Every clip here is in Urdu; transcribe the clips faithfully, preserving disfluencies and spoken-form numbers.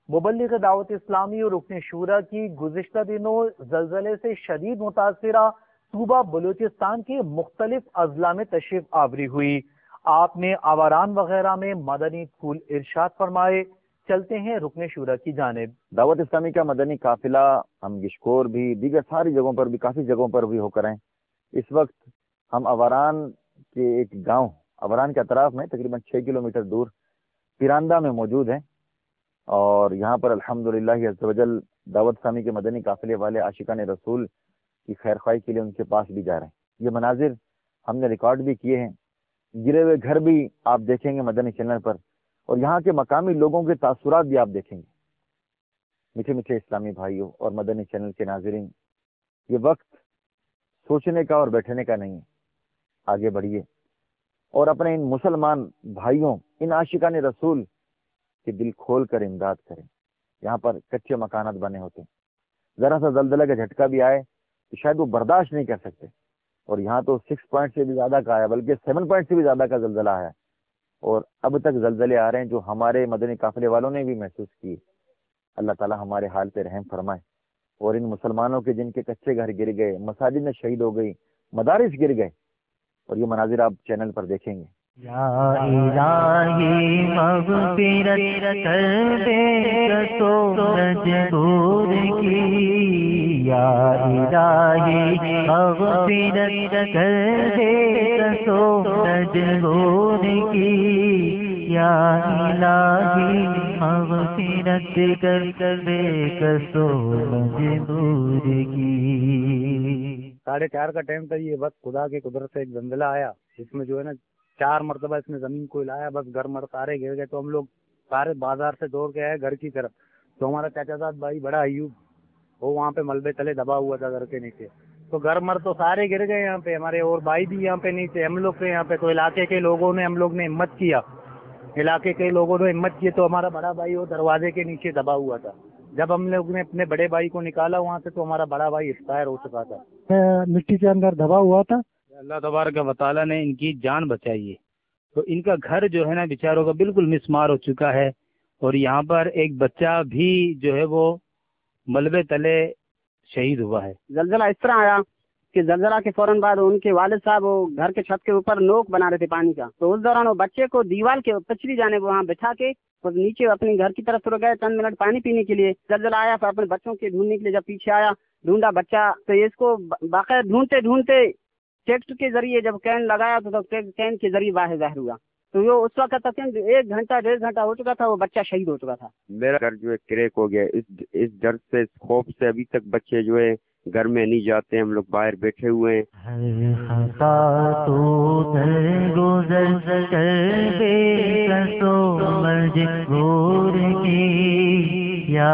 مبلغ دعوت اسلامی اور رکن شورا کی گزشتہ دنوں زلزلے سے شدید متاثرہ صوبہ بلوچستان کے مختلف اضلاع میں تشریف آوری ہوئی۔ آپ نے آواران وغیرہ میں مدنی پھول ارشاد فرمائے۔ چلتے ہیں رکن شورا کی جانب۔ دعوت اسلامی کا مدنی قافلہ ہم گشکور بھی دیگر ساری جگہوں پر بھی کافی جگہوں پر بھی ہو کر ہیں۔ اس وقت ہم آواران کے ایک گاؤں آواران کے اطراف میں تقریباً چھ کلومیٹر دور پیراندہ میں موجود ہیں، اور یہاں پر الحمدللہ عز و جل دعوت اسلامی کے مدنی قافلے والے عاشقان رسول کی خیر خواہی کے لیے ان کے پاس بھی جا رہے ہیں۔ یہ مناظر ہم نے ریکارڈ بھی کیے ہیں، گرے ہوئے گھر بھی آپ دیکھیں گے مدنی چینل پر، اور یہاں کے مقامی لوگوں کے تاثرات بھی آپ دیکھیں گے۔ میٹھے میٹھے اسلامی بھائیوں اور مدنی چینل کے ناظرین، یہ وقت سوچنے کا اور بیٹھنے کا نہیں ہے، آگے بڑھیے اور اپنے ان مسلمان بھائیوں، ان عاشقان رسول کے دل کھول کر امداد کریں۔ یہاں پر کچے مکانات بنے ہوتے ہیں، ذرا سا زلزلہ کا جھٹکا بھی آئے تو شاید وہ برداشت نہیں کر سکتے، اور یہاں تو سکس پوائنٹ سے بھی زیادہ کا آیا، بلکہ سیون پوائنٹ سے بھی زیادہ کا زلزلہ آیا، اور اب تک زلزلے آ رہے ہیں جو ہمارے مدنی قافلے والوں نے بھی محسوس کیے۔ اللہ تعالی ہمارے حال پہ رحم فرمائے، اور ان مسلمانوں کے جن کے کچے گھر گر گئے، مساجد میں شہید ہو گئی، مدارس گر گئے، اور یہ مناظر آپ چینل پر دیکھیں گے۔ یا الہی مغفرت کر دے کسو مجبور کی، یا الہی مغفرت کر دے کسو مجبور کی، یا الہی مغفرت کر دے کسو مجبور کی۔ ساڑھے چار کا ٹائم تھا، یہ بس خدا کی قدرت سے ایک زلزلہ آیا، اس میں جو ہے نا چار مرتبہ اس نے زمین کو ہلایا، بس گھر مر سارے گر گئے۔ تو ہم لوگ سارے بازار سے دوڑ کے آئے گھر کی طرف، تو ہمارا چاچا صاحب بھائی بڑا ایوب وہ وہاں پہ ملبے تلے دبا ہوا تھا گھر کے نیچے، تو گھر مر تو سارے گر گئے یہاں پہ، ہمارے اور بھائی بھی یہاں پہ نیچے، ہم لوگ کے یہاں پہ تو علاقے کے لوگوں نے ہم لوگ نے ہمت کیا علاقے کے لوگوں نے ہمت کی تو ہمارا بڑا بھائی وہ دروازے کے نیچے دبا ہوا تھا۔ جب ہم لوگ نے اپنے بڑے بھائی کو نکالا وہاں سے تو ہمارا بڑا بھائی ایکسپائر ہو چکا تھا، مٹی کے اندر دبا ہوا تھا۔ اللہ تبارک و تعالیٰ نے ان کی جان بچائی ہے، تو ان کا گھر جو ہے نا بیچاروں کا بالکل مسمار ہو چکا ہے، اور یہاں پر ایک بچہ بھی جو ہے وہ ملبے تلے شہید ہوا ہے۔ زلزلہ اس طرح آیا کہ زلزلہ کے فوراً بعد ان کے والد صاحب وہ گھر کے چھت کے اوپر نوک بنا رہے تھے پانی کا، تو اس دوران وہ بچے کو دیوار کے پچھلی جانب وہاں بٹھا کے اور نیچے اپنے گھر کی طرف گئے چند منٹ پانی پینے کے لیے۔ زلزلہ آیا پھر اپنے بچوں کے ڈھونڈنے کے لیے جب پیچھے آیا، ڈھونڈا بچہ، تو اس کو باقاعدہ ڈھونڈتے ڈھونڈتے ٹیکسٹ کے ذریعے جب کین لگایا تو کین کے ذریعے باہر ظاہر ہوا، تو وہ اس وقت تک ایک گھنٹہ ڈیڑھ گھنٹہ ہو چکا تھا، وہ بچہ شہید ہو چکا تھا۔ میرا گھر جو ہے کریک ہو گیا، اس اس ڈر سے، اس خوف سے ابھی تک بچے جو ہے گھر میں نہیں جاتے، ہم لوگ باہر بیٹھے ہوئے ہیں۔ ہر خطا تو در گزر کر دے کسو مجبور کی، یا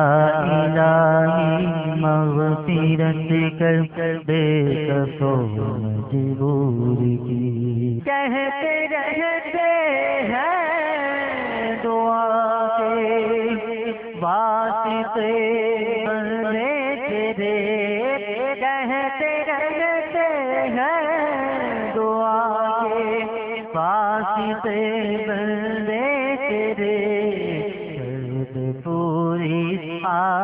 الہی مغفرت کر دے کسو مجبور کی۔ کہتے رہتے ہیں دعا کے واسطے بندے تیرے، کہتے رہتے ہیں دعا کے واسطے بندے تیرے، کرد پوری